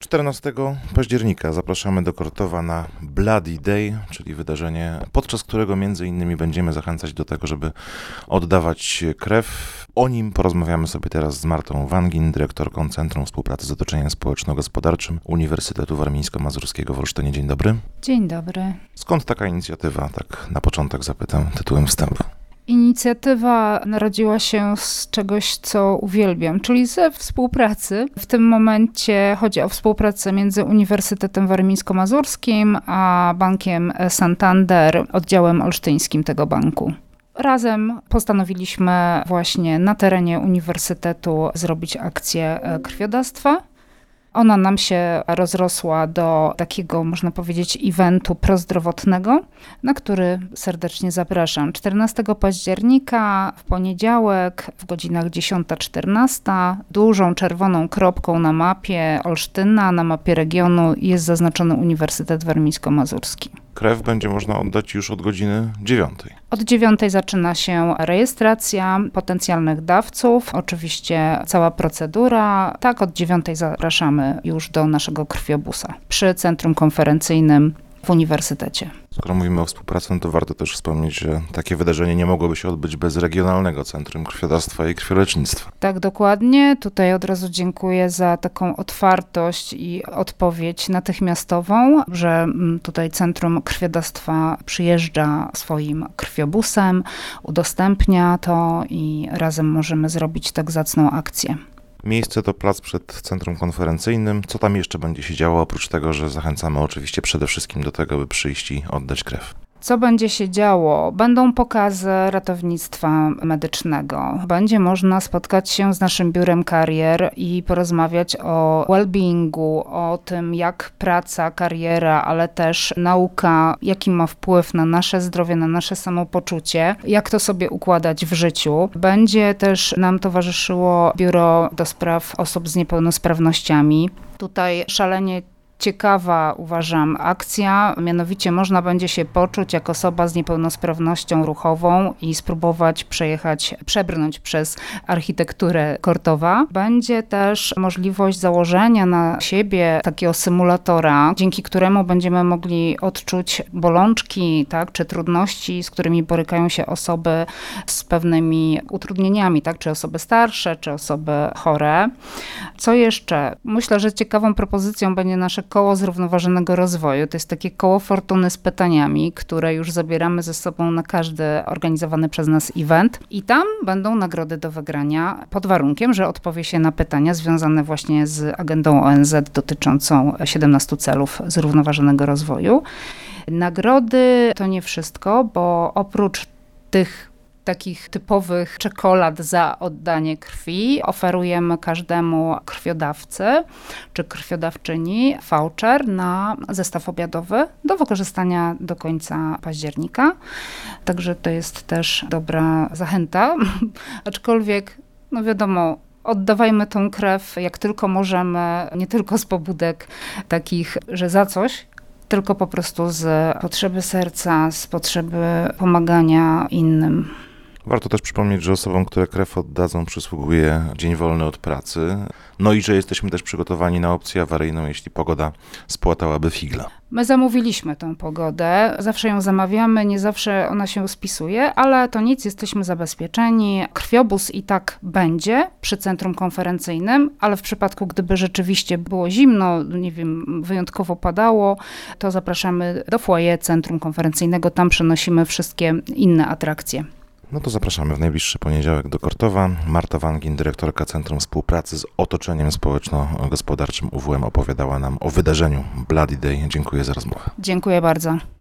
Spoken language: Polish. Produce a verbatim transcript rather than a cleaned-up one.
czternastego października zapraszamy do Kortowa na Bloody Day, czyli wydarzenie, podczas którego między innymi będziemy zachęcać do tego, żeby oddawać krew. O nim porozmawiamy sobie teraz z Martą Wangin, dyrektorką Centrum Współpracy z Otoczeniem Społeczno-Gospodarczym Uniwersytetu Warmińsko-Mazurskiego w Olsztynie. Dzień dobry. Dzień dobry. Skąd taka inicjatywa? Tak na początek zapytam tytułem wstępu. Inicjatywa narodziła się z czegoś, co uwielbiam, czyli ze współpracy. W tym momencie chodzi o współpracę między Uniwersytetem Warmińsko-Mazurskim a Bankiem Santander, oddziałem olsztyńskim tego banku. Razem postanowiliśmy właśnie na terenie uniwersytetu zrobić akcję krwiodawstwa. Ona nam się rozrosła do takiego, można powiedzieć, eventu prozdrowotnego, na który serdecznie zapraszam. czternastego października w poniedziałek w godzinach dziesiąta czternasta dużą czerwoną kropką na mapie Olsztyna, na mapie regionu jest zaznaczony Uniwersytet Warmińsko-Mazurski. Krew będzie można oddać już od godziny dziewiątej. Od dziewiątej zaczyna się rejestracja potencjalnych dawców, oczywiście cała procedura. Tak, od dziewiątej zapraszamy już do naszego krwiobusa przy centrum konferencyjnym w uniwersytecie. Skoro mówimy o współpracy, no to warto też wspomnieć, że takie wydarzenie nie mogłoby się odbyć bez Regionalnego Centrum Krwiodawstwa i Krwiolecznictwa. Tak, dokładnie. Tutaj od razu dziękuję za taką otwartość i odpowiedź natychmiastową, że tutaj Centrum Krwiodawstwa przyjeżdża swoim krwiobusem, udostępnia to i razem możemy zrobić tak zacną akcję. Miejsce to plac przed Centrum Konferencyjnym. Co tam jeszcze będzie się działo, oprócz tego, że zachęcamy oczywiście przede wszystkim do tego, by przyjść i oddać krew? Co będzie się działo? Będą pokazy ratownictwa medycznego. Będzie można spotkać się z naszym biurem karier i porozmawiać o well-beingu, o tym, jak praca, kariera, ale też nauka, jaki ma wpływ na nasze zdrowie, na nasze samopoczucie, jak to sobie układać w życiu. Będzie też nam towarzyszyło biuro do spraw osób z niepełnosprawnościami. Tutaj szalenie ciekawa, uważam, akcja, mianowicie można będzie się poczuć jak osoba z niepełnosprawnością ruchową i spróbować przejechać, przebrnąć przez architekturę Kortowa. Będzie też możliwość założenia na siebie takiego symulatora, dzięki któremu będziemy mogli odczuć bolączki, tak, czy trudności, z którymi borykają się osoby z pewnymi utrudnieniami, tak, czy osoby starsze, czy osoby chore. Co jeszcze? Myślę, że ciekawą propozycją będzie nasze koło zrównoważonego rozwoju. To jest takie koło fortuny z pytaniami, które już zabieramy ze sobą na każdy organizowany przez nas event. I tam będą nagrody do wygrania pod warunkiem, że odpowie się na pytania związane właśnie z agendą O N Z dotyczącą siedemnastu celów zrównoważonego rozwoju. Nagrody to nie wszystko, bo oprócz tych takich typowych czekolad za oddanie krwi oferujemy każdemu krwiodawcy czy krwiodawczyni voucher na zestaw obiadowy do wykorzystania do końca października. Także to jest też dobra zachęta, aczkolwiek no wiadomo, oddawajmy tą krew jak tylko możemy, nie tylko z pobudek takich, że za coś, tylko po prostu z potrzeby serca, z potrzeby pomagania innym. Warto też przypomnieć, że osobom, które krew oddadzą, przysługuje dzień wolny od pracy. No i że jesteśmy też przygotowani na opcję awaryjną, jeśli pogoda spłatałaby figla. My zamówiliśmy tę pogodę, zawsze ją zamawiamy, nie zawsze ona się spisuje, ale to nic, jesteśmy zabezpieczeni. Krwiobus i tak będzie przy centrum konferencyjnym, ale w przypadku, gdyby rzeczywiście było zimno, nie wiem, wyjątkowo padało, to zapraszamy do foyer centrum konferencyjnego, tam przenosimy wszystkie inne atrakcje. No to zapraszamy w najbliższy poniedziałek do Kortowa. Marta Wangin, dyrektorka Centrum Współpracy z Otoczeniem Społeczno-Gospodarczym U W M, opowiadała nam o wydarzeniu Bloody Day. Dziękuję za rozmowę. Dziękuję bardzo.